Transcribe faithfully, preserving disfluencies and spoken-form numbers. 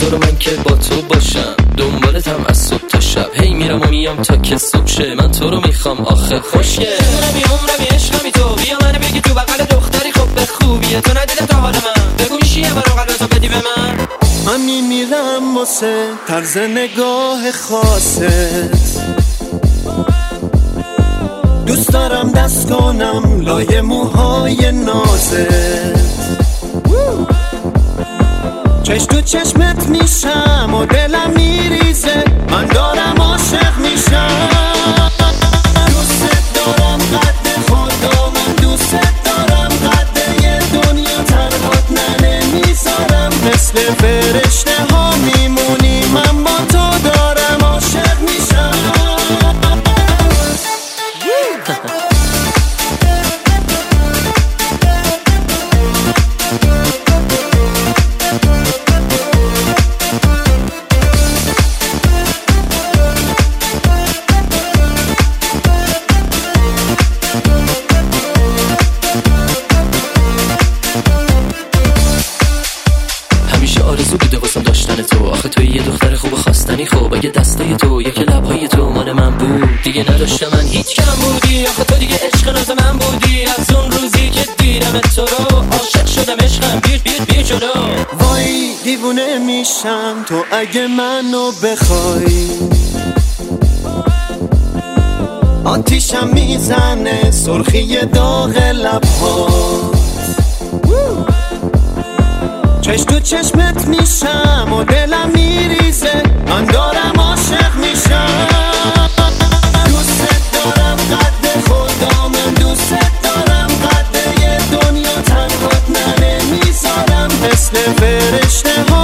تو رو من که با تو باشم، دنبالتم از صبح تا شب، هی میرم و میام تا که صبح شه. من تو رو میخوام آخه خوشگل، عمرمی عمرمی عشقمی تو، بیا منو بگی تو بغل دختری خب به خوبیه، تو ندیدم تا حال من، بگو میشیه برو قلبتو بدی به من. من میمیرم واسه طرز نگاه خاصت، دوست دارم دست کنم لای موهای نازت، چشم تو چشمت میشم و دلم میریزه، من دارم عاشق میشم. دوست دارم قد خدا، من دوست دارم قد یه دنیا، تنهات نمیذارم، مثل فرشته ها میمونی، من با تو دارم عاشق میشم. آرزو بوده واسم داشتن تو، آخه توی یه دختر خوب خواستنی، خوب اگه دستای تو یک لبهای تو مال من بود، دیگه نداشتم من هیچ کم بودی، آخه تو دیگه عشق ناز من بودی، از اون روزی که دیدم تو رو عاشق شدم، عشقم بیر بیر بیر جلو. وای دیوونه میشم تو اگه منو بخوای، آتیشم میزنه سرخی داغ لب‌ها، چشم تو چشمت میشم و دلم میریزه، من دارم عاشق میشم. دوست دارم قد خدا، من دوست دارم قد یه دنیا، تنهات نمیذارم، مثل فرشته ها